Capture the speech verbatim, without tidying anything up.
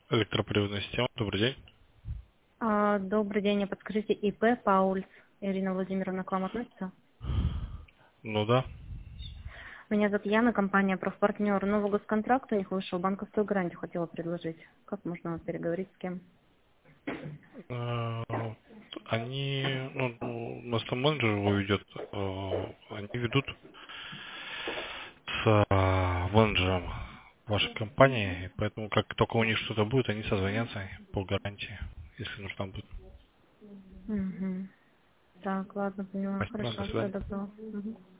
Электроприводная система. Добрый день. А, добрый день, а подскажите, ИП Паульс Ирина Владимировна к вам относится? Ну да. Меня зовут Яна, компания «Профпартнер». Новый госконтракт у них вышел, банковскую гарантию хотела предложить. Как можно переговорить с кем? Э, Они, ну, у нас там менеджер его ведет, э, они ведут с э, менеджером вашей компании, и поэтому как только у них что-то будет, они созвонятся по гарантии, если нужна будет. Угу. Так, ладно, поняла. Спасибо, до Хорошо, всего свидания. доброго. Мгм.